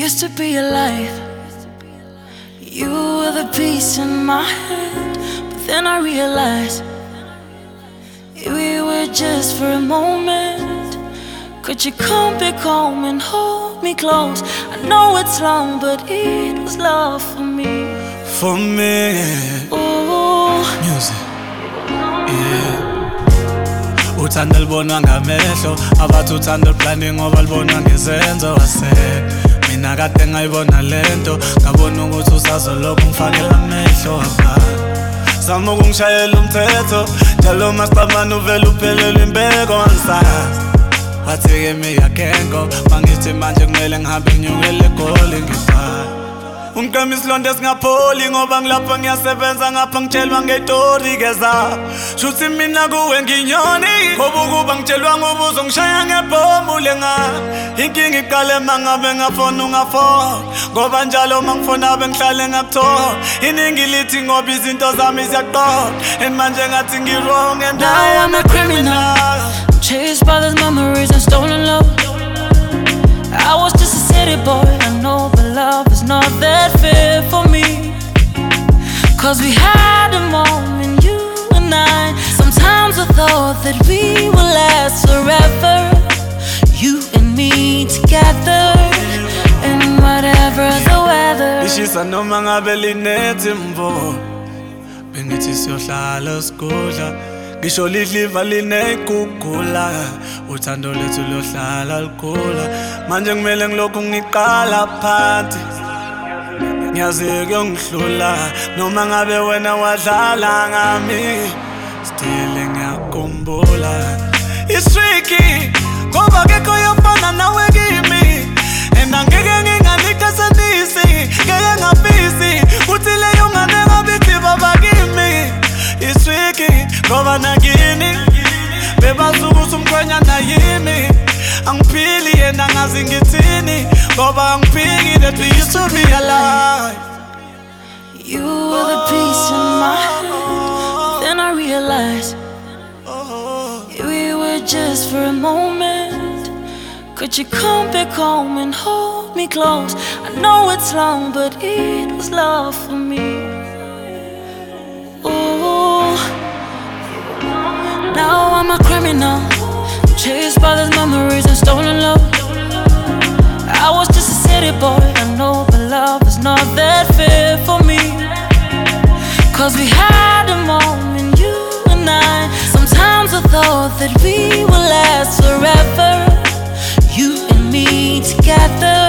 used to be alive. You were the peace in my head. But then I realized we were just for a moment. Could you come back home and hold me close? I know it's long, but it was love for me. For me. Ooh. Music. Yeah. Uthando libonwa ngamehlo, abathi uthando liblande ngoba libonwa ngezenzo wase. Mina kade ngayibona lento, ngabona ukuthi usazolokhu ngifakela amehlo apha. Zama ukungishayela umthetho, njalo masicabana uvela uphelelwe imbeko angisazi. Wathi-ke mina kengo, mangithi manje kumele ngihambe nginyukele egoli ngibhala. Ungigqema isilonda esingapholi ngoba ngilapha ngiyasebenza ngapha ngitshelwa ngetori keza. Shuthi mina kuwe nginyoni, ngoba ukuba ngitshelwa ngobuzo ngishaya ngebhomu lengane. Inkinga iqale mangabe ngafona ungafona, ngoba njalo mangifona bengihlale ngakuthola. Iningi lithi ngoba izinto zami ziyaqoqa, and manje ngathi ngi-wrong and now I'm a criminal, chased by those memories and stolen love. I was just a city boy, I know, but love is not that fair for me. Cause we had a moment, you and I. Sometimes I thought that we would last forever, you and me together, and whatever the weather. Ishisa noma ngabe linethi mvo, bengithi siyohlala sikudla. Ngisho lidliva liney'gugula, uthando lethu luyohlala lukhula. Manje kumele ngilokhu ngiqala phansi, ngiyazi kuyongihlula. Noma ngabe wena wadlala ngami, still ngiyakhumbula. It's tricky, ngoba akekho yofana nawe kimi, and angeke nginganikasanisi, ngeke ngabisi, kuthi leyo ngane ngabithi baba kimi. It's tricky, ngoba nakini bebazukuthi umkhwenyana yimi. Angiphili yena ngazi ngithini, ngoba angiphiki that we used to be alive. You were the peace in my head, but then I realized we were just for a moment. Could you come back home and hold me close? I know it's long, but it was love for me. Now I'm a criminal, chased by those memories and stolen love. I was just a city boy, I know, but love is not that fair for me. Cause we had a moment, you and I. Sometimes I thought that we would last forever, you and me together.